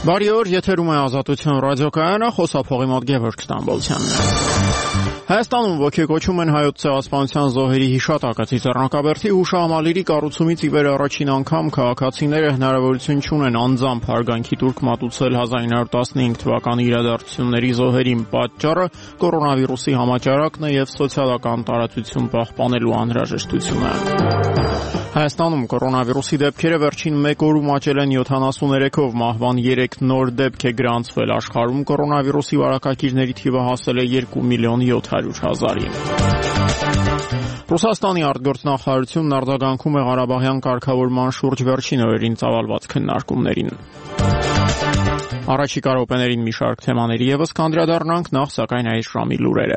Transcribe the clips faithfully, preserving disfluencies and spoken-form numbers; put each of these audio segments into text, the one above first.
Բարի օր, եթերում է Ազատություն ռադիոկայանը, խոսափողի մոտ Գևորգ Ստամբոլցյանն է։ Հայաստանում ոգեկոչում են հայոց ցեղասպանության զոհերի հիշատակը Ծիծեռնակաբերդի հուշահամալիրի կառուցումից ի վեր առաջին անգամ քաղաքացիները հնարավորություն չունեն անձամբ հարգանքի տուրք մատուցել հազար ինը հարյուր տասնհինգ թվականի իրադարձությունների զոհերին։ Պատճառը կորոնավիրուսի համաճարակն է եւ սոցիալական տարածություն պահպանելու անհրաժեշտությունը։ Հայաստանում կորոնավիրուսի դեպքերը վերջին մեկ օրում աճել են յոթանասուններեքով, մահվան երեք նոր դեպք է գրանցվել։ Աշխարհում կորոնավիրուսի վարակակիրների թիվը հասել է երկու միլիոն յոթ հարյուր հազարի։ Ռուսաստանի արտգործնախարարությունն արձագանքում է Ղարաբաղյան կարգավորման շուրջ վերջին օրերին ծավալված քննարկումներին։ Առաջիկա րոպեներին մի շարք թեմաների ևս կանդրադառնանք, նախ սակայն այս ժամի լուրերը։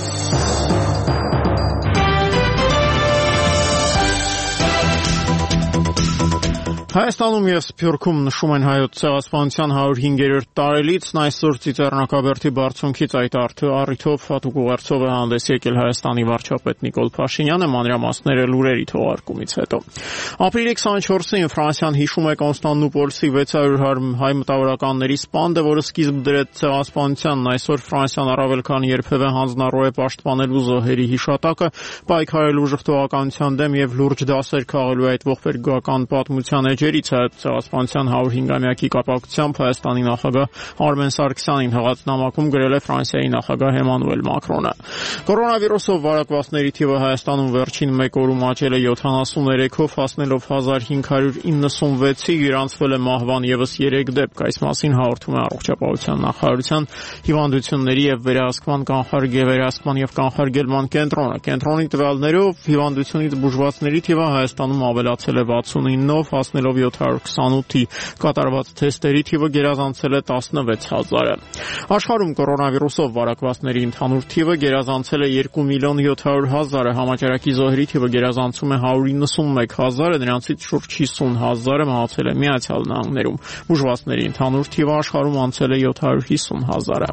Հայաստանում եւ Սփյուռքում նշում են հայոց ցեղասպանության հարյուր հինգերորդ տարելիցն, այսօր Ծիծեռնակաբերդի բարձունքից այդ առիթով հատուկ ուղերձով է հանդես եկել Հայաստանի վարչապետ Նիկոլ Փաշինյանը, մանրամասները լուրերի թողարկումից հետո։ Ապրիլի քսանչորսին Ֆրանսիան հիշում է Կոնստանդնուպոլսի վեց հարյուր հայ մտավորականների սպանդը, որը սկիզբ դրեց ցեղասպանությանն։ Այսօր Ֆրանսիան առավել քան երբևէ հանձնառու է պաշտպանելու զոհերի հիշատակը, պայքարելու ժխտողականության դեմ եւ լուրջ դասեր քաղելու այդ ողբերգական պատմության էջերից։ Ցեղասպանության հարյուր հինգամյակի կապակցությամբ Հայաստանի նախագահ Արմեն Սարգսյանին հղած նամակում գրել է Ֆրանսիայի նախագահ Էմանուել Մակրոնը։ Կորոնավիրուսով վարակվածների թիվը Հայաստանում վերջին մեկ օրում աճել է յոթանասուններեքով, հասնելով հազար հինգ հարյուր իննսունվեցի, գրանցվել է մահվան ևս երեք դեպք։ Այս մասին հաղորդում է Առողջապահության նախարարության հիվանդությունների եւ վերահսկման կանխարգելման եւ կանխարգելման կենտրոնը։ Կենտրոնի տվյալներով հիվանդությունից բուժվածների թիվը Հայաստանում ավելացել է վաթսունինով, հասնելով յոթ հարյուր քսանութի, կատարված թեստերի թիվը գերազանցել է տասնվեց հազարը։ Աշխարհում կորոնավիրուսով վարակվածների ընդհանուր թիվը գերազանցել է երկու միլիոն յոթ հարյուր հազարը, համաճարակի զոհերի թիվը գերազանցում է հարյուր իննսունմեկ հազարը, նրանցից շուրջ հիսուն հազարը մահացել է Միացյալ Նահանգներում։ Բուժվածների ընդհանուր թիվը աշխարհում անցել է յոթ հարյուր հիսուն հազարը։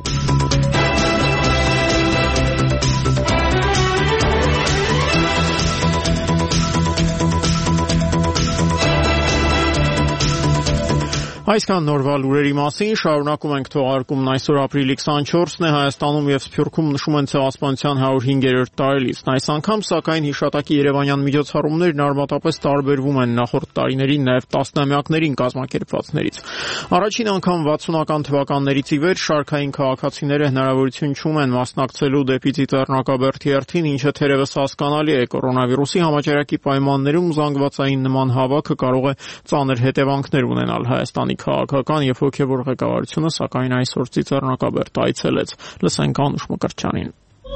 Այսքան նորվա լուրերի մասին, շարունակում ենք թողարկումն այսօր ապրիլի քսանչորսն է, Հայաստանում եւ Սփյուռքում նշում են ցեղասպանության հարյուր հինգերորդ տարելիցն։ Այս անգամ սակայն հիշատակի երևանյան միջոցառումներն արմատապես տարբերվում են նախորդ տարիներին, նաեւ տասնամյակներին կազմակերպվածներից։ Առաջին անգամ վաթսունական թվականներից ի վեր շարքային քաղաքացիները հնարավորություն չունեն մասնակցելու դեպի Ծիծեռնակաբերդի երթին, ինչը թերևս հասկանալի է։ Կորոնավիրուսի համաճարակի պայմաններում զանգվածային նման հավաքը կարող է ծանր հետևանքներ ունենալ Հայաստանի քաղաքական եւ հոգեվոր ղեկավարությունը, սակայն այսօր Ծիծեռնակաբերդ այցելեց։ Լսենք Անուշ Մկրտչյանին։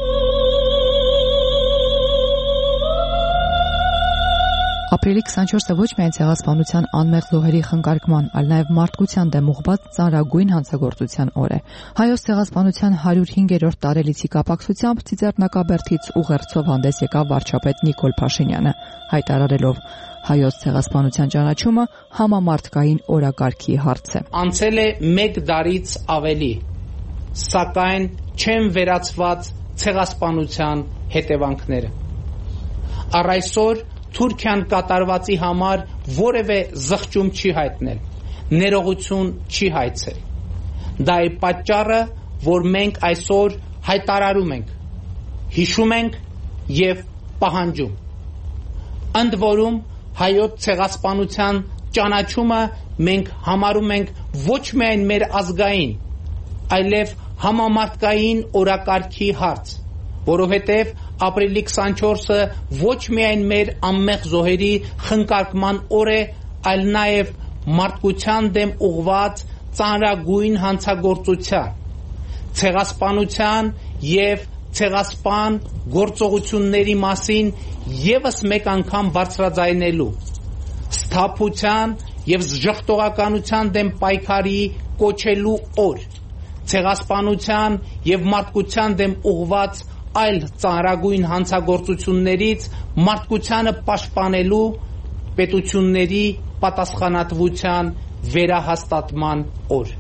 Ապրիլի քսանչորսը ոչ միայն ցեղասպանության անմեղ զոհերի խնկարկման, այլ նաև մարդկության դեմ ուղղված ծանրագույն հանցագործության օր է։ Հայոց ցեղասպանության հարյուր հինգերորդ տարելիցի կապակցությամբ Ծիծեռնակաբերդից ուղերձով հանդես եկավ վարչապետ Նիկոլ Փաշինյանը, հայտարարելով. հայոց ցեղասպանության ճանաչումը համամարտկային օրակարգի հարց է։ Անցել է մեկ դարից ավելի, սակայն չեն վերացված ցեղասպանության հետևանքները։ Առ այսօր Թուրքիան կատարվածի համար որևէ զղջում չի հայտնել, ներողություն չի հայցել։ Դա է պատճառը, որ մենք այսօր հայտարարում ենք, հիշում ենք եւ պահանջում։ Ընդ որում հայոց ցեղասպանության ճանաչումը մենք համարում ենք ոչ միայն մեր ազգային, այլև համամարտկային օրակարգի հարց, որովհետև ապրիլի քսանչորսը ոչ միայն մեր անմեղ զոհերի խնկարկման օր է, այլ նաև մարդկության դեմ ուղղված ծանրագույն հանցագործության, ցեղասպանության եւ ցեղասպան գործողությունների մասին եւս մեկ անգամ բարձրաձայնելու, սթափության եւ ժխտողականության դեմ պայքարի կոչելու օր, ցեղասպանության եւ մարդկության դեմ ուղղված այլ ծանրագույն հանցագործություններից մարդկությանը պաշտպանելու պետությունների պատասխանատվության վերահաստատման օր։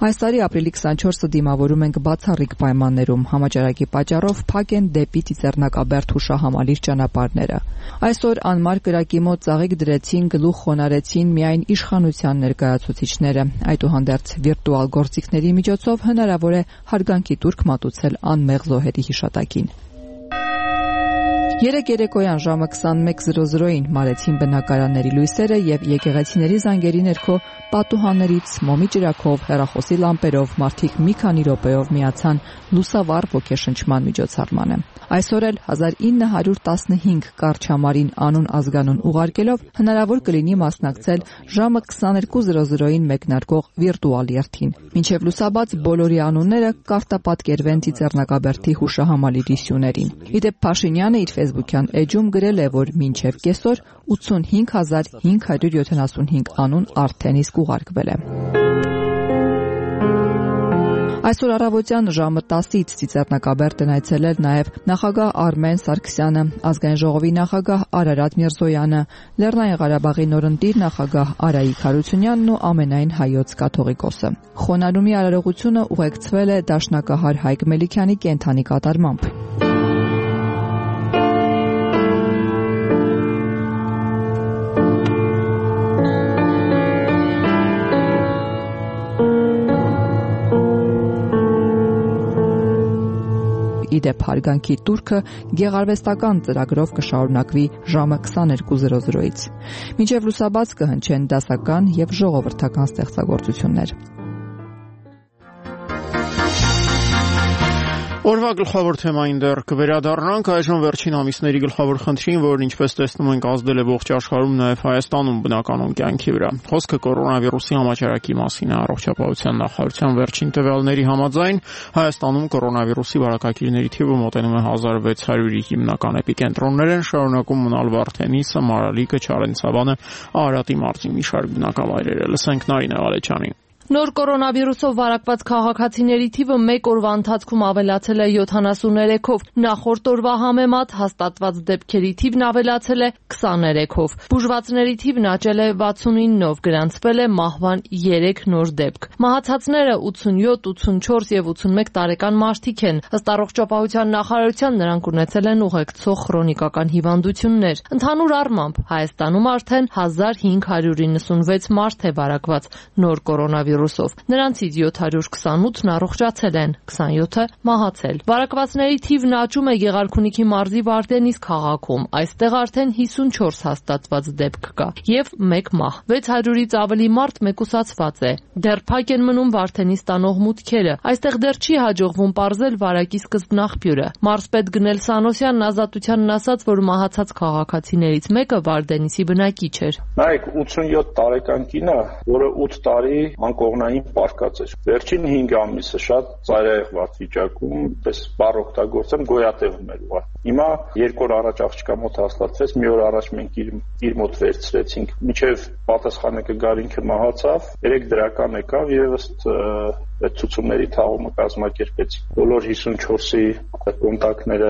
Այս տարի ապրիլի քսանչորսը դիմավորում ենք բացառիկ պայմաններում, համաճարակի պատճառով փակ են դեպի Ծիծեռնակաբերդ հուշահամալիր ճանապարհները։ Այսօր անմար կրակի մոտ ծաղիկ դրեցին, գլուխ խոնարեցին միայն իշխանության ներկայացուցիչները։ Այդուհանդերձ վիրտուալ գործիքների միջոցով հնարավոր է հարգանքի տուրք մատուցել անմեղ զոհերի հիշատակին։ Երեկ երեկոյան ժամը քսանմեկ զրո զրոին մարեցին բնակարանների լույսերը եւ եկեղեցիների զանգերի ներքո պատուհաններից մոմի ջրակով, հեռախոսի լամպերով մարդիկ մի քանի րոպեով միացան լուսավառ ոգեշնչման միջոցառմանը։ Այսօր էլ հազար ինը հարյուր տասնհինգ կարճ համարին անուն ազգանուն ուղարկելով հնարավոր կլինի մասնակցել ժամը քսաներկու զրո զրոին մեկնարկող վիրտուալ երթին։ Մինչև լուսաբաց բոլորի անունները կարտապատկերվեն Ծիծեռնակաբերդի հուշահամալիրի սյուներին։ Իդեպ Փաշինյանը իր ֆեյսբուքյան էջում գրել է, որ մինչև կեսօր ութսունհինգ հազար հինգ հարյուր յոթանասունհինգ անուն արդեն իսկ ուղարկվել է։ Այսօր առավոտյան ժամը տասից Ծիծեռնակաբերդն այցելել նաև նախագահ Արմեն Սարգսյանը, ազգային ժողովի նախագահ Արարատ Միրզոյանը, Լեռնային Ղարաբաղի նորընտիր նախագահ Արայիկ Հարությունյանն ու ամենայն հայոց կաթողիկոսը։ Խոնարհումի արարողությունը ուղեկցվել է դաշնակահար Հայկ Մելիքյանի կենդանի կատարմամբ։ Իդեպ հարգանքի տուրքը գեղարվեստական ծրագրով կշարունակվի ժամը քսաներկու զրո զրոից։ Մինչև լուսաբաց կհնչեն դասական եւ ժողովրդական ստեղծագործություններ։ Օրվա գլխավոր թեմային դեռ կվերադառնանք, այժմ վերջին ամիսների գլխավոր խնդրին, որն ինչպես տեսնում ենք ազդել է ողջ աշխարհում, նաև Հայաստանում բնականոն կյանքի վրա։ Խոսքը կորոնավիրուսի համաճարակի մասին է։ Առողջապահության նախարարության վերջին տվյալների համաձայն Հայաստանում կորոնավիրուսի վարակակիրների թիվը մոտենում է հազար վեց հարյուրի, հիմնական էպիկենտրոններ են շարունակում մնալ Վարդենիսը, Մարալիկը, Չարենցավանը, Արարատի մարզի մի շարք բնակավայրերը։ Լսենք Նարինե Ղալեչյանին։ Նոր կորոնավիրուսով վարակված քաղաքացիների թիվը մեկ օրվա ընթացքում ավելացել է յոթանասուներեքով, նախորդ օրվա համեմատ հաստատված դեպքերի թիվն ավելացել է քսաներեքով։ Բուժվածների թիվն աճել է վաթսունինով, գրանցվել է մահվան երեք նոր դեպք։ Մահացածները ութսունյոթ, ութսունչորս եւ ութսունմեկ տարեկան մարդիկ են։ Ըստ առողջապահության նախարարության նրանք ունեցել են ուղեկցող քրոնիկական հիվանդություններ։ Ընդհանուր առմամբ Հայաստանում արդեն հազար հինգ հարյուր իննսունվեց մարդ է վարակված նոր կորոնավիրուսով։ Նրանցից յոթ հարյուր քսանութն առողջացել են, քսանյոթը մահացել։ Վարակվածների թիվն աճում է Գեղարքունիքի մարզի Վարդենիս քաղաքում։ Այստեղ արդեն հիսունչորս հաստատված դեպք կա եւ մեկ մահ։ վեց հարյուրից ավելի մարդ մեկուսացված է։ Դեռ փակ են մնում Վարդենիս տանող մուտքերը։ Այստեղ դեռ չի հաջողվում պարզել վարակի սկզբնաղբյուրը։ Մարզպետ Գնել Սանոսյանն Ազատությանն ասաց, որ մահացած քաղաքացիներից մեկը Վարդենիսի բնակիչ էր։ Նայեք, ութսունյոթ տարեկան կինը, որը ութ տարի անկողնային պարկած էր։ Վերջին հինգ ամիսը շատ ծայրահեղված վիճակում, պես բառ օգտագործեմ, գոյատևում էր ուղղակի։ Հիմա երկու օր առաջ աղջկա մոտ հաստատվեց, մի օր առաջ մենք իր, իր մոտ վերցրեցինք, մինչև պատասխանը կգար ինքը մահացավ, երեք դրական եկավ եւ ըստ այդ ցուցումների թաղումը կազմակերպեց։ Բոլոր հիսունչորսի կոնտակտները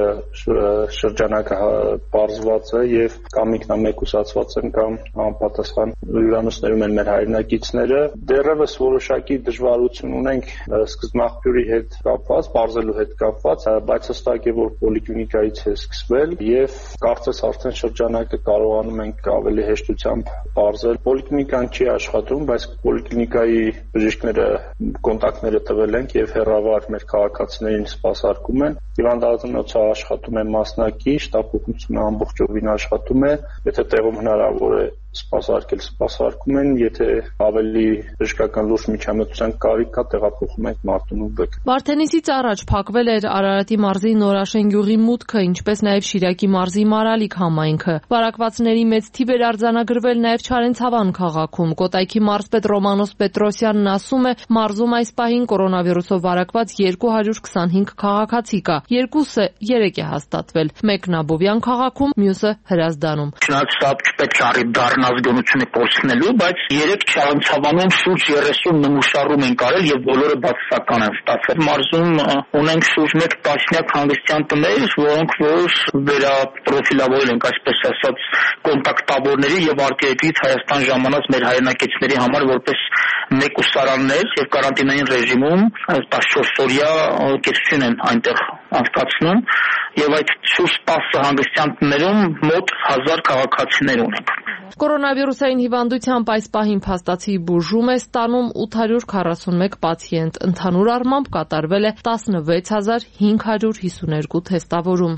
շրջանակը պարզված է եւ կամ ինքնամեկուսացված են կամ անպատասխան հյուրանոցներում են մեր հայրենակիցները։ Դեռևս որոշակի դժվարություն ունենք սկզբնաղբյուրի հետ կապված, պարզելու հետ կապված, բայց հստակ է, որ պոլիկլինիկայից է սկսվել եւ կարծես արդեն շրջանակը կարողանում ենք ավելի հեշտությամբ պարզել։ Պոլիկլինիկան չի աշխատում, բայց պոլիկլինիկայի բժիշկները կոնտակտները տվել ենք եւ հեռավար մեր քաղաքացիներին սպասարկում են։ Հիվանդանոցը աշխատում է մասնակի, շտաբ օգնությունը ամբողջովին աշխատում է, եթե տեղում հնարավոր է սպասարկել, սպասարկում են, եթե ավելի բժշկական լուրջ միջամտության կարիք կա, տեղափոխում ենք Մարտունու բեկ։ Վարդենիսից առաջ փակվել էր Արարատի մարզի Նորաշեն գյուղի մուտքը, ինչպես նաև Շիրակի մարզի Մարալիկ համայնքը։ Վարակվածների մեծ թիվ էր արձանագրվել նաև Չարենցավան քաղաքում։ Կոտայքի մարզպետ Ռոմանոս Պետրոսյանն ասում է, մարզում այս պահին կորոնավիրուսով վարակված երկու հարյուր քսանհինգ քաղաքացի կա։ Երկուսը երեք է հաստատվել։ Մեկն Աբովյան քաղաքում, մյուսը Հրազդանում։ Չնայած սա չպետք է առիթ դառնա ինքնազգոնությունը կորցնելու, բայց երեք չանցավանում շուրջ երեսուն նմուշարում են կարել եւ բոլորը բացասական են ստացել։ Մարզում ունենք շուրջ մեկ տասնյակ հանգստյան տներ, որոնք որ վերապրոֆիլավորել ենք, այսպես ասած, կոնտակտավորների եւ արտերկրից Հայաստան ժամանած մեր հայրենակիցների համար որպես մեկուսարաններ եւ կարանտինային ռեժիմում տասնչորս օրյա կեցություն են այնտեղ անցկացնում եւ այդ շուրջ տասը հանգստյան տներում մոտ հազար քաղաքացիներ ունենք։ Կորոնավիրուսային հիվանդությամբ այս պահին փաստացի բուժում է ստանում ութ հարյուր քառասունմեկ պացիենտ, ընդհանուր առմամբ կատարվել է տասնվեց հազար հինգ հարյուր հիսուներկու թեստավորում։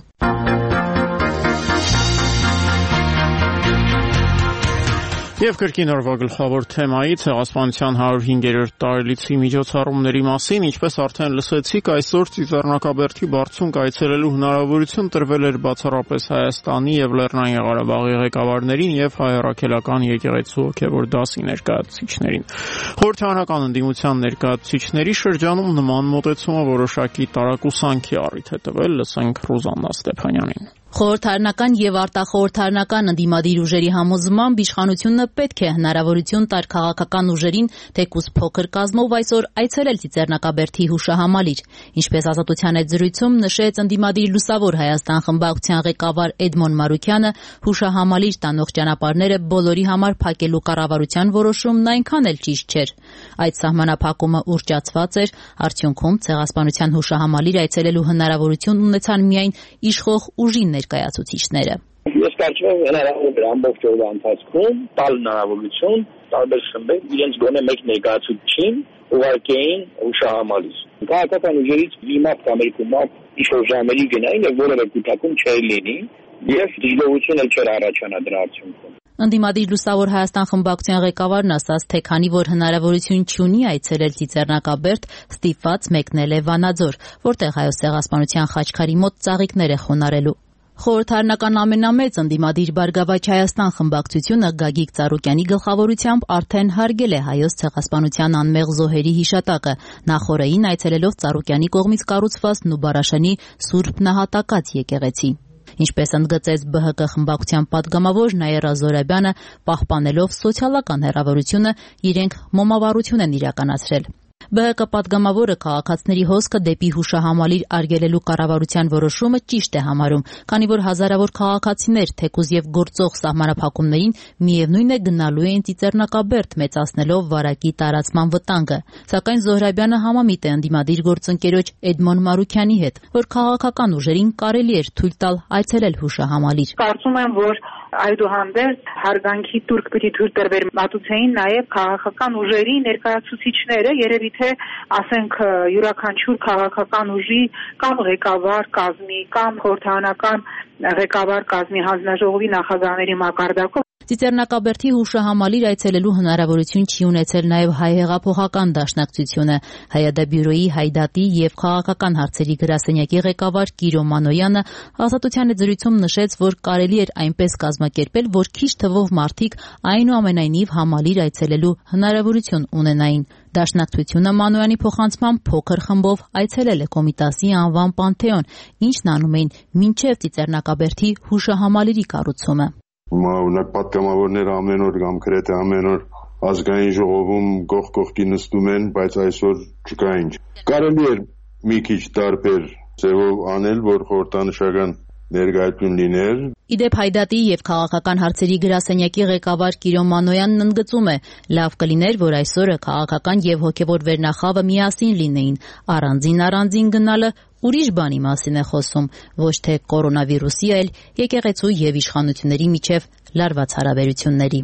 Եվ կրկին օրվա գլխավոր թեմայի ցեղասպանության հարյուր հինգերորդ տարելիցի միջոցառումների մասին, ինչպես արդեն լսեցիք, այսօր Ծիծեռնակաբերդի բարձունք այցելելու հնարավորություն տրվել էր բացառապես Հայաստանի եւ Լեռնային Ղարաբաղի ղեկավարներին եւ հայ առաքելական եկեղեցու հոգեվոր դասի ներկայացուցիչներին։ Խորհրդարանական ընդդիմության ներկայացուցիչների շրջանում նման մոտեցումը որոշակի տարակուսանքի առիթ է տվել, լսենք Ռուզաննա Ստեփանյանին։ Խորհրդարանական եւ արտախորհրդարանական ընդդիմադիր ուժերի համոզմամբ իշխանությունը պետք է հնարավորություն տար քաղաքական ուժերին թեկուզ փոքր կազմով այսօր այցելել Ծիծեռնակաբերդի հուշահամալիր։ Ինչպես Ազատության այդ զրույցում նշեց ընդդիմադիր Լուսավոր Հայաստան խմբակցության ղեկավար Էդմոն Մարուքյանը, հուշահամալիր տանող ճանապարհները բոլորի համար փակելու կառավարության որոշումն այնքան էլ ճիշտ չէր։ Այդ սահմանափակումը ուռճացված էր, արդյունքում ցեղասպանության հուշահամալիր այցելելու հնարավորություն ունեցան միայն իշխող ուժի ներկայացուցիչները։ Ես կարծում եմ հնարավոր է ամբողջ օրվա ընթացքում տալ հնարավորություն տարբեր խմբեր իրենց գոնե մեկ ներկայացուցիչին ուղարկեին հուշահամալիր։ Քաղաքական ուժերից մի մատ կամ երկու մատ ինչ-որ ժամերի գնային եւ որևէ կուտակում չէր լինի եւ դժգոհություն էլ չէր առաջանա դրա արդյունքում։ Ընդդիմադիր Լուսավոր Հայաստան խմբակցության ղեկավարն ասաց, թե քանի որ հնարավորություն չունի այցելել Ծիծեռնակաբերդ, ստիպված մեկնել է Վանաձոր, որտեղ հայոց ցեղասպանության խաչքարի մոտ ծաղիկներ է խոնարհելու։ Խորհրդարանական ամենամեծ ընդդիմադիր Բարգավաճ Հայաստան խմբակցությունը Գագիկ Ծառուկյանի գլխավորությամբ արդեն հարգել է հայոց ցեղասպանության անմեղ զոհերի հիշատակը, նախօրեին այցելելով Ծառուկյանի կողմից կառուցված Նուբարաշանի Սուրբ Նահատակած եկեղեցի։ Ինչպես ընդգծեց Բ Հ Կ խմբակցության падգամավոր Նաիրա Զորաբյանը, պահպանելով սոցիալական հեռավորությունը, իրենք մոմավառություն են իրականացրել։ Բ Հ Կ падգամավորը քաղաքացիների հոսքը դեպի հուշահամալիր արգելելու կառավարության որոշումը ճիշտ է համարում, քանի որ հազարավոր քաղաքացիներ, թեկուզ եւ գործող սահմանափակումներին միևնույն է գնալու էին Ծիծեռնակաբերդ, մեծացնելով վարակի տարածման վտանգը։ Սակայն Զոհրաբյանը համամիտ է ընդդիմադիր գործընկերոջ Էդմոն Մարուքյանի հետ, որ քաղաքական ուժերին կարելի էր թույլ տալ այցելել հուշահամալիր։ Կարծում եմ, որ այդուհանդերձ հարգանքի տուրք պիտի թույլ տրվեր մատուցեին նաև քաղաքական ուժերի ներկայացուցիչները, երևի թե ասենք յուրաքանչյուր քաղաքական ուժի կամ ղեկավար կազմի կամ խորհրդարանական ղեկավար կազմի հանձնաժողովի նախագահների մակարդակով Ծիծեռնակաբերդի հուշահամալիր այցելելու հնարավորություն չի ունեցել նաև հայ հեղափոխական դաշնակցությունը։ Հայադաբյուրոյի Հայդատի եւ քաղաքական հարցերի գրասենյակի ղեկավար Կիրո Մանոյանը Ազատության զրույցում նշեց, որ կարելի էր այնպես կազմակերպել, որ քիչ թվով մարդիկ այնուամենայնիվ համալիր այցելելու հնարավորություն ունենային։ Դաշնակցությունը Մանոյանի փոխանցմամբ փոքր խմբով այցելել է Կոմիտասի անվան Պանթեոն, ինչն անում էին մինչև Ծիծեռնակաբերդի հուշահամալիրի կառուցումը։ Օրինակ պատգամավորները ամեն օր կամ գրեթե ամեն օր ազգային ժողովում գող գողքի նստում են, բայց այսօր չկա ինչ։ Կարելի էր մի քիչ տարբեր ձևով անել, որ խորհրդանշական ներկայություն լիներ։ Իդեպ Հայդատի եւ քաղաքական հարցերի գրասենյակի ղեկավար Կիրո Մանոյանն ընդգծում է, լավ կլիներ, որ այսօրը քաղաքական եւ հոգեվոր վերնախավը միասին լինեին, առանձին-առանձին գնալը ուրիշ բանի մասին է խոսում, ոչ թե կորոնավիրուսի, այլ եկեղեցու եւ իշխանությունների միջև լարված հարաբերությունների։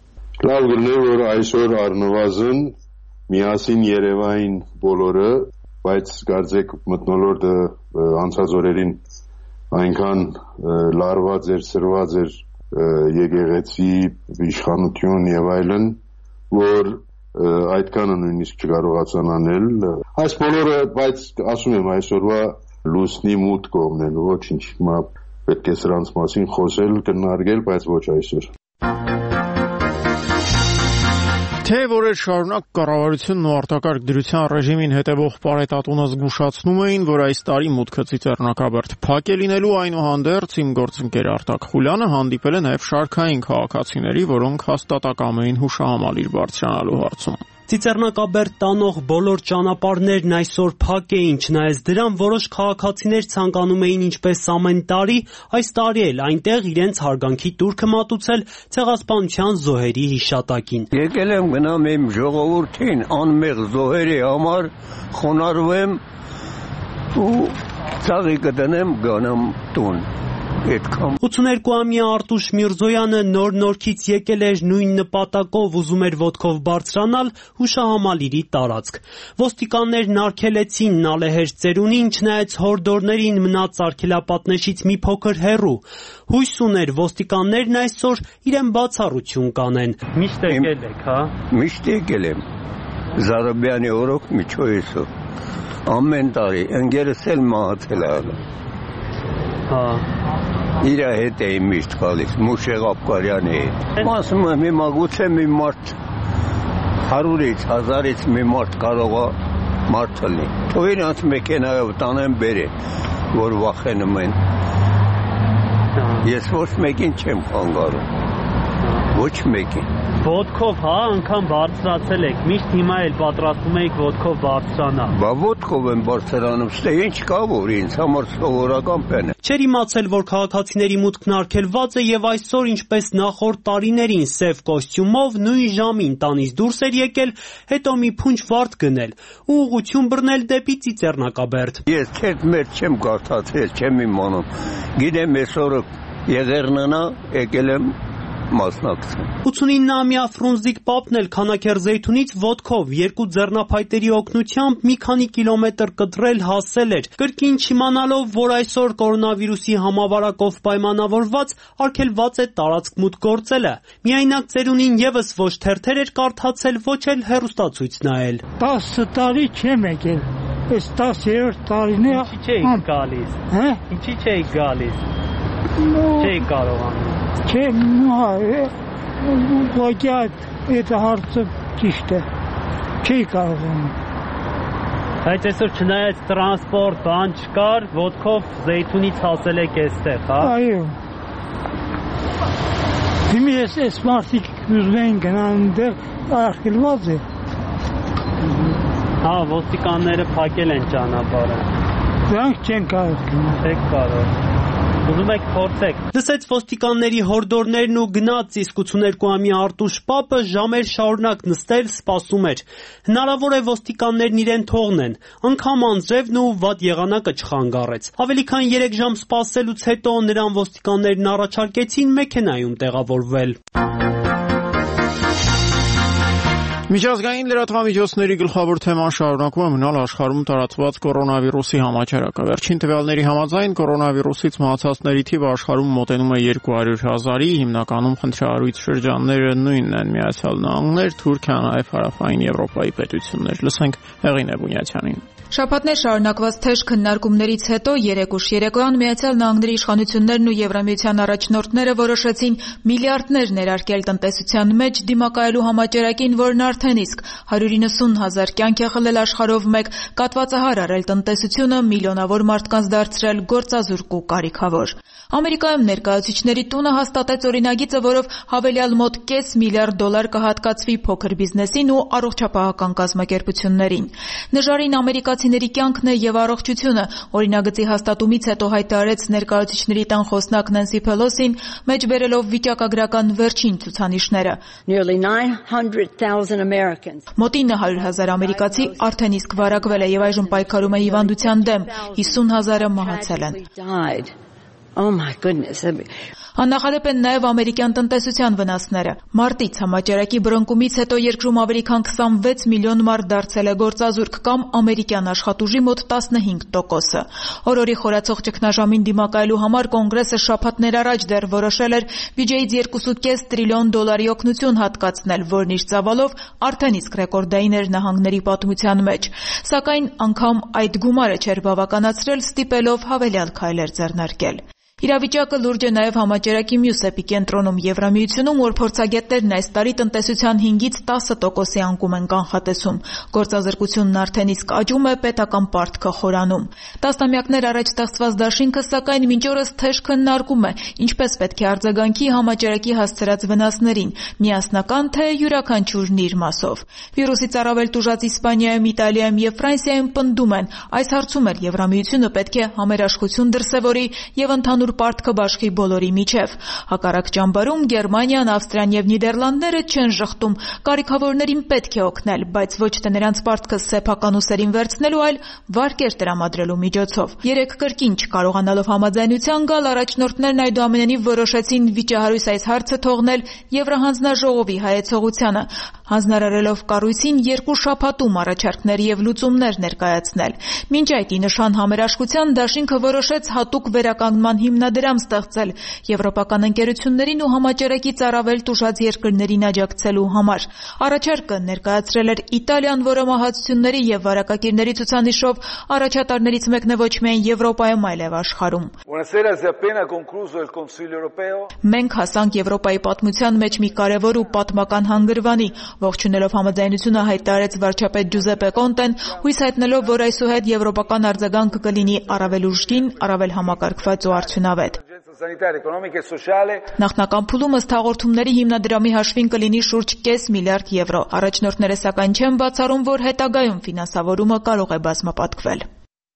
Լավ գլներ, որ այսօր առնվազն միասին Երևային բոլորը, բայց կարծեք մթնոլորտը անցած օրերին այնքան լարված էր, սրված էր եկեղեցի, իշխանություն եւ այլն, որ այդքանը նույնիսկ չկարողացան անել։ Այս բոլորը, բայց ասում եմ այսօրվա լուսնի մութ կողմն են, ոչինչ, հիմա պետք է սրանց մասին խոսել, քննարկել, բայց ոչ այսօր։ Թե որեր շարունակ կառավարությունն ու արտակարգ դրության ռեժիմին հետևող պարետատունը զգուշացնում էին, որ այս տարի մուտքը Ծիծեռնակաբերդ փակ է լինելու, այնուհանդերձ իմ գործընկեր Արտակ Խուլյանը հանդիպել է նաև շարքային քաղաքացիների, որոնք հաստատակամ էին հուշահամալիր բարձրանալու հարցում։ Ծիծեռնակաբերդ տանող բոլոր ճանապարհներն այսօր փակ էին, չնայած դրան որոշ քաղաքացիներ ցանկանում էին ինչպես ամեն տարի, այս տարի էլ այնտեղ իրենց հարգանքի տուրքը մատուցել ցեղասպանության զոհերի հիշատակին։ Եկել եմ գնամ իմ ժողովրդին անմեղ զոհերի համար խոնարհվեմ ու ծաղիկը դնեմ գնամ տուն։ ութներկուամյա Արտուշ Միրզոյանը նոր-նորքից եկել էր նույն նպատակով, ուզում էր ոտքով բարձրանալ հուշահամալիրի տարածք։ Ոստիկաններն արգելեցին նալեհեր ծերունին, չնայած հորդորներին մնաց արգելապատնեշից մի փոքր հեռու։ Հույս ուներ ոստիկաններն այսօր իրեն բացառություն կանեն։ Միշտ եկել եք, հա։ Միշտ եկել եմ։ Զարաբյանի օրոք միջոյեսով։ Ամեն տարի ընկերս էլ մահացել է։ Հա։ Իրա հետ էի միշտ գալիս, Մուշեղ Աբկարյանի հետ։ Ասում եմ, հիմա գուցե մի մարդ հարյուրից, հազարից մի մարդ կարող է մարդ լինի։ Թող իրանց մեքենայով տանեն բերեն, որ վախենում են։ Ես ոչ մեկին չեմ խանգարում։ Ոչ մեկին։ Ոտքով, հա, անգամ բարձրացել եք, միշտ հիմա էլ պատրաստում եք ոտքով բարձրանալ։ Բա ոտքով եմ բարձրանում, ստե ինչ կա, որ ինձ համար սովորական բան է։ Չէր իմացել, որ քաղաքացիների մուտքն արգելված է եւ այսօր, ինչպես նախորդ տարիներին, սև կոստյումով նույն ժամին տանից դուրս էր եկել, հետո մի փունջ վարդ գնել ու ուղղություն բռնել դեպի Ծիծեռնակաբերդ։ Ես քեզ մեր չեմ կարդացել, չեմ իմանում։ Գիտեմ այսօր Եղեռնանա եկել եմ մասնակցել։ ութունինամյա Ֆրունզիկ Պապն էլ Քանաքեռ-Զեյթունից ոտքով երկու ձեռնափայտերի օգնությամբ մի քանի կիլոմետր կտրել հասել էր, կրկին չիմանալով, որ այսօր կորոնավիրուսի համավարակով պայմանավորված արգելված է տարածք մուտք գործելը։ Միայնակ ծերունին եւս ոչ թերթեր էր կարդացել, ոչ էլ հեռուստացույց նայել։ տասը տարի չեմ եկել, այս տասերորդ տարին է։ Ինչի չէիք գալիս։ Հա։ Ինչի չէիք գալիս։ Չէիք կարողանում։ Չեմ, ուղղակի այդ հարցը ճիշտ է, չի կարողանում։ Բայց այսօր չնայած տրանսպորտ բան չկար, ոտքով Զեյթունից հասել եք այստեղ, հա։ Այո։ Հիմա ես այս մարդիկ ուզում են գնան այնտեղ արգելված է։ Հա, ոստիկանները փակել են ճանապարհը։ Դրանք չեն կարող գնալ։ Չեք կարող։ Ուզում եք փորձեք։ Լսեց ոստիկանների հորդորներն ու գնաց, իսկ ութներկուամյա Արտուշ Պապը ժամեր շարունակ նստել սպասում էր։ Հնարավոր է ոստիկաններն իրեն թողնեն, անգամ անձրևն ու վատ եղանակը չխանգարեց։ Ավելի քան երեք ժամ սպասելուց հետո նրան ոստիկաններն առաջարկեցին մեքենայում տեղավորվել։ Միջազգային լրատվամիջոցների գլխավոր թեման շարունակում է մնալ աշխարհում տարածված կորոնավիրուսի համաճարակը։ Վերջին տվյալների համաձայն կորոնավիրուսից մահացածների թիվը աշխարհում մոտենում է երկու հարյուր հազարի, հիմնականում խնդրահարույց շրջանները նույնն են՝ Միացյալ Նահանգներ, Թուրքիա, նաև Հարավային Եվրոպայի պետություններ։ Լսենք Հեղինե Բունյացյանին։ Շաբաթներ շարունակված թեժ քննարկումներից հետո երեկուշ երեկոյան Միացյալ Նահանգների իշխանություններն ու Եվրամիության առաջնորդները որոշեցին միլիարդներ ներարկել տնտեսության մեջ դիմակայելու համաճարակին, որն արդեն իսկ հարյուր իննսուն հազար կյանք է խլել աշխարհով մեկ, կատվածահար արել տնտեսությունը, միլիոնավոր մարդկանց դարձրել գործազուրկ ու կարիքավոր։ Ամերիկայում ներկայացուցիչների տունը հաստատեց օրինագիծը, որով հավելյալ մոտ կես միլիարդ դոլար կհատկացվի փոքր բիզնեսին ու առողջապահական կազմակերպություններին։ Նժարին ամերիկացիների կյանքն է եւ առողջությունը, օրինագծի հաստատումից հետո հայտարարեց ներկայացուցիչների տան խոսնակ Նենսի Փելոսին, մեջբերելով վիճակագրական վերջին ցուցանիշները։ Մոտ ինը հարյուր հազար ամերիկացի արդեն իսկ վարակվել է եւ այժմ պայքարում է հիվանդության դեմ, հիսուն հազարը մահացել են։ Oh my goodness. Աննախադեպ են նաև ամերիկյան տնտեսության վնասները։ Մարտից համաճարակի բռնկումից հետո երկրում ավելի քան քսանվեց միլիոն մարդ դարձել է գործազուրկ կամ ամերիկյան աշխատուժի մոտ տասնհինգ տոկոսը։ Օրորի խորացող ճգնաժամին դիմակայելու համար կոնգրեսը շաբաթներ առաջ դեռ որոշել էր բյուջեից երկու կես տրիլիոն դոլարի օգնություն հատկացնել, որն իր ծավալով արդեն իսկ ռեկորդային էր նահանգների պատմության մեջ։ Սակայն անգամ այդ գումարը չէր բավականացրել, ստիպելով հավելյալ քայլեր ձեռնարկել։ Իրավիճակը լուրջ է նաև համաճարակի մյուս էպիկենտրոնում Եվրամիությունում, որ փորձագետներն այս տարի տնտեսության հինգից տասը տոկոսի անկում են կանխատեսում։ Գործազրկությունն արդեն իսկ աճում է, պետական պարտքը խորանում։ Տասնամյակներ առաջ ստեղծված դաշինքը սակայն մինչ օրս թեժ քննարկում է, ինչպես պետք է արձագանքի համաճարակի հասցրած վնասներին, միասնական թե յուրաքանչյուրն իր մասով։ Վիրուսից առավել տուժած Իսպանիայում, Իտալիայում եւ Ֆրանսիայում պնդում են, այս հարցում էլ Եվրամիությունը պետք է համերաշխություն դրսևորի եւ ընդհանուր պարտքը բաշխի բոլորի միջև։ Հակառակ ճամբարում Գերմանիան, Ավստրիան եւ Նիդերլանդները չեն ժխտում, կարիքավորներին պետք է օգնել, բայց ոչ թե նրանց պարտքը սեփական ուսերին վերցնելու, այլ վարկեր տրամադրելու միջոցով։ Երեք կրկին չկարողանալով համաձայնության գալ, առաջնորդներն այդուամենայնիվ որոշեցին վիճահարույց այս հարցը թողնել Եվրահանձնաժողովի հայեցողությանը, հանձնարարելով կառույցին երկու շաբաթում առաջարկներ եւ լուծումներ ներկայացնել։ Մինչ այդ ի նշան համերաշխության դաշինքը որոշեց հատուկ վերականգնման հիմնադրամ ստեղծել եվրոպական ընկերություններին ու համաճարակից առավել տուժած երկրներին աջակցելու համար։ Առաջարկը ներկայացրել էր Իտալիան, որը մահացությունների եւ վարակակիրների ցուցանիշով առաջատարներից մեկն է ոչ միայն Եվրոպայում, այլև աշխարհում։ Մենք հասանք Եվրոպայի պատմության մեջ մի կարևոր ու պատմական հանգրվանի, ողջունելով համաձայնությունը հայտարարեց վարչապետ Ջուզեպե Կոնտեն, հույս հայտնելով, որ այսուհետ եվրոպական արձագանքը կլինի առավել ուժգին, առավել համակարգված ու արդյունավետ։ Նախնական փուլում ըստ հաղորդումների հիմնադրամի հաշվին կլինի շուրջ կես միլիարդ եվրո։ Առաջնորդները սակայն չեն բացառում, որ հետագայում ֆինանսավորումը կարող է բազմապատկվել։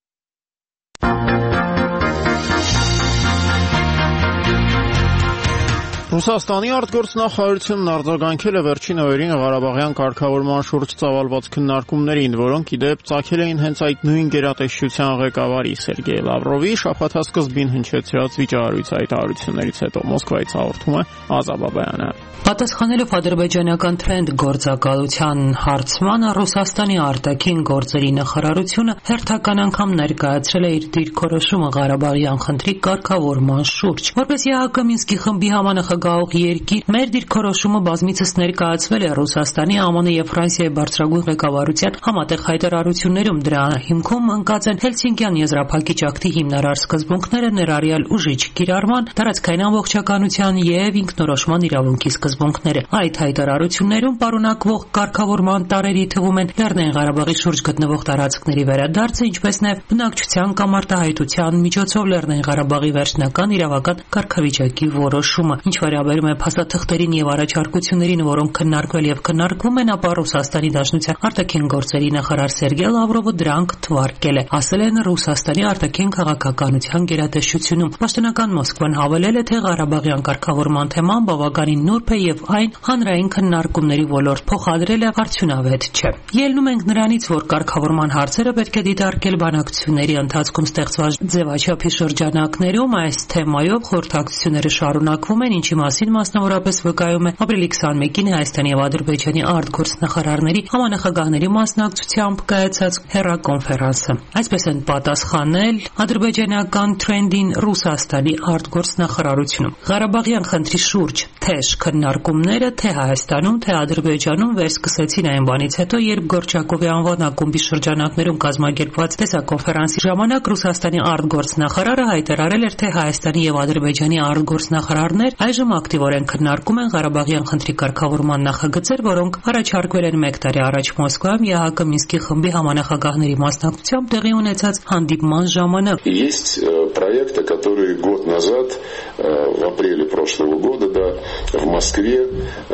Ռուսաստանի արտգործնախարարությունն արձագանքել է վերջին օրերին Ղարաբաղյան կարգավորման շուրջ ծավալված քննարկումներին, որոնք ի դեպ ծագել էին հենց այդ նույն գերատեսչության ղեկավարի Սերգեյ Լավրովի շաբաթասկզբին հնչեցրած վիճահարույց հայտարարություններից հետո։ Մոսկվայից հաղորդում է Ազա Բաբայանը։ Պատասխանելով ադրբեջանական Թրենդ գործակալության հարցմանը, Ռուսաստանի արտաքին գործերի նախարարությունը հերթական անգամ ներկայացրել է իր դիրքորոշումը Ղարաբաղյան խնդրի կարգավորման շուրջ։ Որպես ԵԱՀԿ Մինսկի խմբի համանախագահող երկիր, մեր դիրքորոշումը բազմիցս ներկայացվել է Ռուսաստանի, ԱՄՆ եւ Ֆրանսիայի բարձրագույն ղեկավարության համատեղ հայտարարություններում։ Դրա հիմքում ընկած են Հելսինկյան եզրափակիչ ակտի հիմնարար սկզբունքները, ներառյալ ուժիչ կիրառման, տարածքային ամբողջականության եւ ինքնորոշման իրավունքի սկզբունքները։ Այդ հայտարարություններում պարունակվող կարգավորման տարրերի թվում են Լեռնային Ղարաբաղի շուրջ գտնվող տարածքների վերադարձը, ինչպես նաև բնակչության կամ արտահայտության միջոցով Լեռնային Ղարաբաղի վերջնական իրավական կարգավիճակի որոշումը։ Ինչ վերաբերում է փաստաթղթերին եւ առաջարկություններին, որոնք քննարկվել եւ քննարկվում են, ապա Ռուսաստանի Դաշնության արտաքին գործերի նախարար Սերգեյ Լավրովը դրանք թվարկել է, ասել են Ռուսաստանի արտաքին քաղաքականության գերատեսչությունում։ Պաշտոնական Մոսկվան հավելել է, թե Ղարաբաղյան կարգավորման թեման բավականին նուրբ է եւ այն հանրային քննարկումների ոլորտ փոխադրելը արդյունավետ չէ։ Ելնում ենք նրանից, որ կարգավորման հարցերը պետք է դիտարկել բանակցությունների ընթացքում ստեղծված ձևաչափի շրջանակներում։ Այս թեմայով խորհրդակցությունները շարունակվում են, ինչի մասին մասնավորապես վկայում է ապրիլի քսանմեկին Հայաստանի եւ Ադրբեջանի արտգործնախարարների համանախագահների մասնակցությամբ կայացած հեռակոնֆերանսը։ Այսպես են պատասխանել ադրբեջանական Թրենդին Ռուսաստանի արտգործնախարարությունում։ Ղարաբաղյան խնդրի շուրջ թեժ քննարկումները թե Հայաստանում, թե Ադրբեջանում վերսկսեցին այն բանից հետո, երբ Գորչակովի անվան ակումբի շրջանակներում կազմակերպված տեսակոնֆերանսի ժամանակ Ռուսաստանի արտգործնախարարը հայտարարել էր, թե Հայաստանի եւ Ադրբեջանի արտգործնախարարներ այժմ ակտիվորեն քննարկում են Ղարաբաղյան խնդրի կարգավորման նախագծեր, որոնք առաջարկվել են մեկ տարի առաջ Մոսկվայում ԵԱՀԿ Մինսկի խմբի համանախագահների մասնակցությամբ տեղի ունեցած հանդիպման ժամանակ։ Есть проекты, которые год назад, в апреле прошлого года, да, в Москве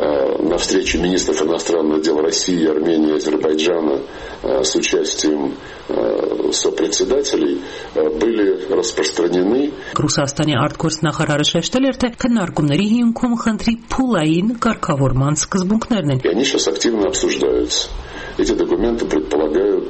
на встрече министров иностранных дел России, Армении и Азербайджана с участием сопредседателей были распространены. Ռուսաստանի արտգործնախարարը շեշտել էր, թե քննարկումների հիմքում խնդրի փուլային կարգավորման սկզբունքներն են։ И они сейчас активно обсуждаются. Эти документы предполагают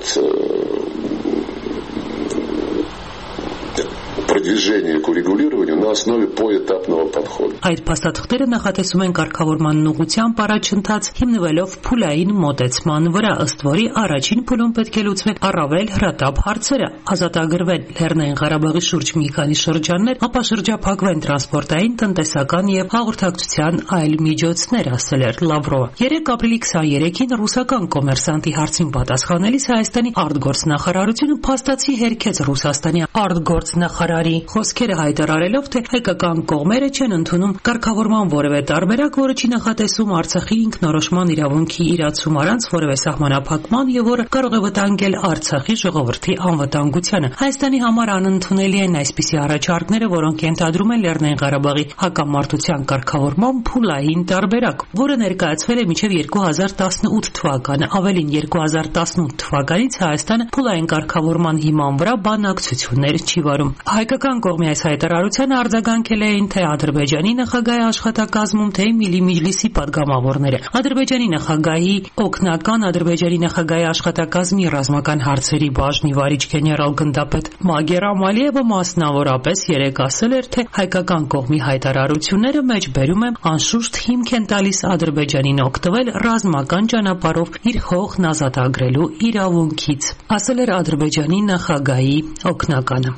продвижение к урегулированию на основе поэтапного подхода. Այդ փաստաթղթերը նախատեսում են կարգավորման ուղղությամբ առաջընթաց հիմնվելով փուլային մոտեցման վրա, ըստ որի առաջին փուլում պետք է լուծվեն առավել հրատապ հարցերը, ազատագրվեն Լեռնային Ղարաբաղի շուրջ մի քանի շրջաններ, ապա շրջափակվեն տրանսպորտային, տնտեսական եւ հաղորդակցության այլ միջոցներ, ասել էր Լավրովը։ երեք ապրիլի քսաներեքին ռուսական կոմերսանտի հարցին պատասխանելիս Հայաստանի արտգործնախարարությունը փաստացի հերքեց Ռուսաստանի արտգործնախարարի Նախագահի խոսքերը հայտարարելով, թե հայկական կողմերը չեն ընդունում կարգավորման որևէ տարբերակ, որը չի նախատեսում Արցախի ինքնորոշման իրավունքի իրացում առանց որևէ սահմանափակման եւ որը կարող է վտանգել Արցախի ժողովրդի անվտանգությանը։ Հայաստանի համար անընդունելի են այսպիսի առաջարկները, որոնք ենթադրում են Լեռնային Ղարաբաղի հակամարտության կարգավորման փուլային տարբերակ, որը ներկայացվել է մինչև երկու հազար տասնութ թվականը։ Ավելին, երկու հազար տասնութ թվականից Հայաստանը փուլային կարգավորման հիման վրա բանակցություններ չի վարում։ Հայկական կողմի այս հայտարարությանը արձագանքել էին թե Ադրբեջանի նախագահի աշխատակազմում, թե Միլի Մեջլիսի պատգամավորները։ Ադրբեջանի նախագահի օգնական Ադրբեջանի նախագահի աշխատակազմի ռազմական հարցերի բաժնի վարիչ գեներալ գնդապետ Մագեր Ամալիևը մասնավորապես երեկ ասել էր, թե հայկական կողմի հայտարարությունները մեջբերում են անշուշտ հիմք են տալիս Ադրբեջանին օգտվել ռազմական ճանապարհով իր հողն ազատագրելու իրավունքից, ասել էր Ադրբեջանի նախագահի օգնականը։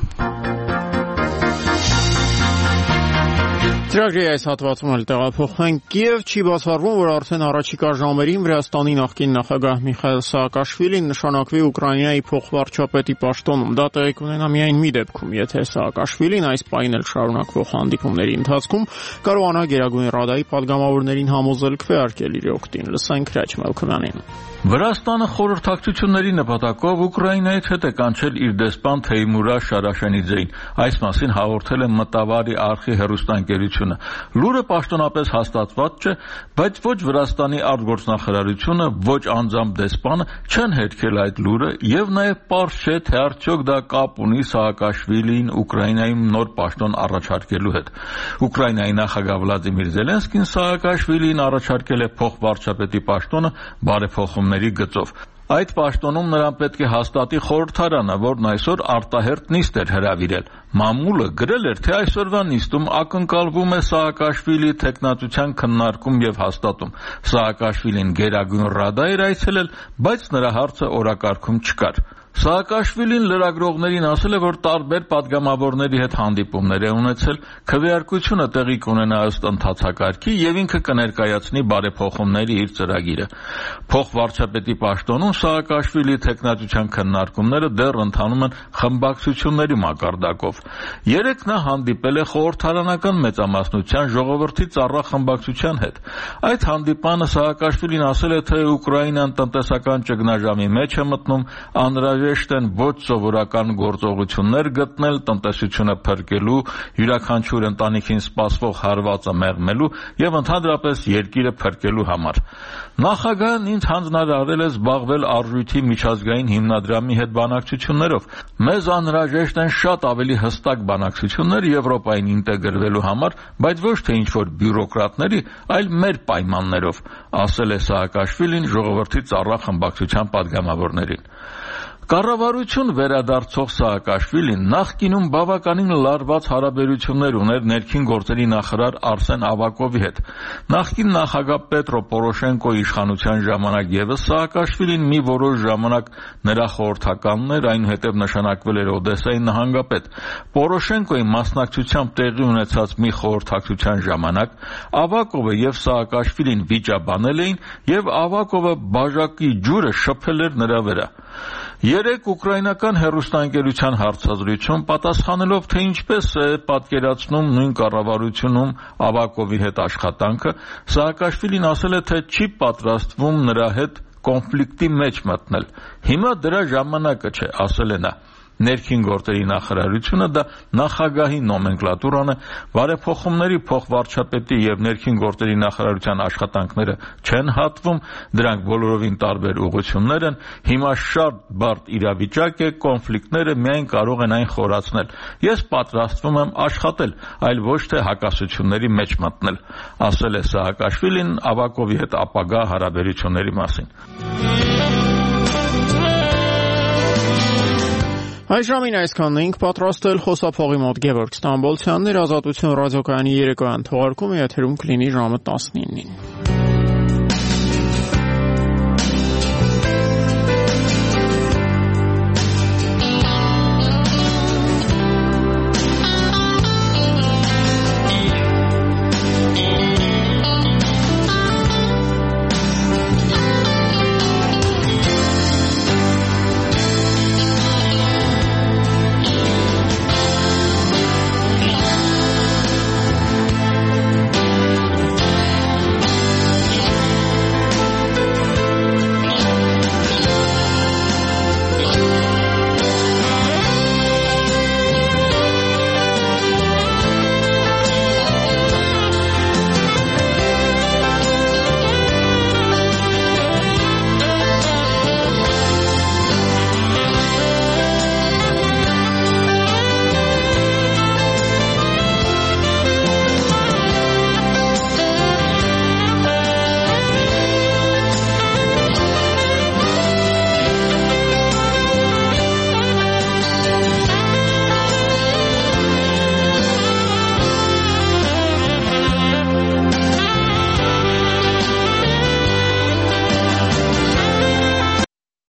Ծրագրի այս հատվածում էլ տեղափոխվենք Կիև, չի բացառվում, որ արդեն առաջիկա ժամերին Վրաստանի նախկին նախագահ Միխայիլ Սաակաշվիլին նշանակվի Ուկրաինայի փոխվարչապետի պաշտոնում։ Դա տեղի կունենա միայն մի դեպքում, եթե Սաակաշվիլին այս պահին էլ շարունակվող հանդիպումների ընթացքում կարողանա Գերագույն Ռադայի պատգամավորներին համոզել քվեարկել իր օգտին։ Լսենք Հրաչ Մելքոնյանին։ Վրաստանը խորհրդակցությունների նպատակով Ուկրաինայից հետ է կանչել իր դեսպան Թեյմուրա Շարաշենիձեին։ Այս մասին հաղորդել է Մտավարի արխի հեռուստաընկերությունը։ Լուրը պաշտոնապես հաստատված չէ, բայց ոչ Վրաստանի արտգործնախարարությունը, ոչ անձամբ դեսպանը չեն հերքել այդ լուրը, եւ նաեւ պարզ չէ, թե արդյոք դա կապ ունի Սաակաշվիլիին Ուկրաինայում նոր պաշտոն առաջարկելու հետ։ Ուկրաինայի նախագահ Վլադիմիր Զելենսկին Սաակաշվիլիին առաջարկել է փոխվարչապետի պաշտոնը բարեփոխումների գծով։ Այդ պաշտոնում նրան պետք է հաստատի խորհրդարանը, որն այսօր արտահերթ նիստ էր հրավիրել։ Մամուլը գրել էր, թե այսօրվա նիստում ակնկալվում է Սաակաշվիլիի թեկնածության քննարկում եւ հաստատում։ Սաակաշվիլին Գերագույն Ռադա էր այցելել, բայց նրա հարցը օրակարգում չկար։ Սաակաշվիլին լրագրողներին ասել է, որ տարբեր պատգամավորների հետ հանդիպումներ է ունեցել, քվեարկությունը տեղի կունենա ըստ ընթացակարգի եւ ինքը կներկայացնի բարեփոխումների իր ծրագիրը։ Փոխվարչապետի պաշտոնում Սաակաշվիլիի թեկնածության քննարկումները դեռ ընթանում են խմբակցությունների մակարդակով։ Երեկ նա հանդիպել է խորհրդարանական մեծամասնության ժողովրդի ծառա խմբակցության հետ։ Այդ հանդիպանը Սաակաշվիլին ասել է, թե Ուկրաինան տնտեսական ճգնաժամի մեջ է մտնում, անհրաժեշտ են ոչ սովորական գործողություններ գտնել տնտեսությունը փրկելու, յուրաքանչյուր ընտանիքին սպասվող հարվածը մեղմելու եւ ընդհանրապես երկիրը փրկելու համար։ Նախագահն ինձ հանձնարարել է զբաղվել արժույթի միջազգային հիմնադրամի հետ բանակցություններով։ Մեզ անհրաժեշտ են շատ ավելի հստակ բանակցություններ Եվրոպային ինտեգրվելու համար, բայց ոչ թե ինչ-որ բյուրոկրատների, այլ մեր պայմաններով, ասել է Սաակաշվիլին ժողովրդի ծառա խմբակցության պատգամավորներին։ Կառավարություն վերադարձող Սաակաշվիլին նախկինում բավականին լարված հարաբերություններ ուներ ներքին գործերի նախարար Արսեն Ավակովի հետ։ Նախկին նախագահ Պետրո Պորոշենկոյի իշխանության ժամանակ եւս Սաակաշվիլին մի որոշ ժամանակ նրա խորհրդականն էր, այնուհետև նշանակվել էր Օդեսայի նահանգապետ։ Պորոշենկոյի մասնակցությամբ տեղի ունեցած մի խորհրդակցության ժամանակ Ավակովը եւ Սաակաշվիլին վիճաբանել էին եւ Ավակովը բաժակի ջուրը շփել էր նրա վրա։ Երեկ ուկրաինական հեռուստաընկերության հարցազրույցում պատասխանելով, թե ինչպես է պատկերացնում նույն կառավարությունում Ավակովի հետ աշխատանքը, Սաակաշվիլին ասել է, թե չի պատրաստվում նրա հետ կոնֆլիկտի մեջ մտնել։ Հիմա դրա ժամանակը չէ, ասել է նա։ Ներքին գործերի նախարարությունը դա նախագահի նոմենկլատուրան է, բարեփոխումների փոխվարչապետի եւ ներքին գործերի նախարարության աշխատանքները չեն հատվում, դրանք բոլորովին տարբեր ուղղություններ են, հիմա շատ բարդ իրավիճակ է, կոնֆլիկտները միայն կարող են այն խորացնել։ Ես պատրաստվում եմ աշխատել, այլ ոչ թե հակասությունների մեջ մտնել, ասել է Սաակաշվիլին Ավակովի հետ ապագա հարաբերությունների մասին։ Այս ժամին այսքանն էինք պատրաստել, խոսափողի մոտ Գևորգ Ստամբոլցյանն էր, Ազատություն ռադիոկայանի երեկոյան թողարկումը եթերում կլինի ժամը տասնինին։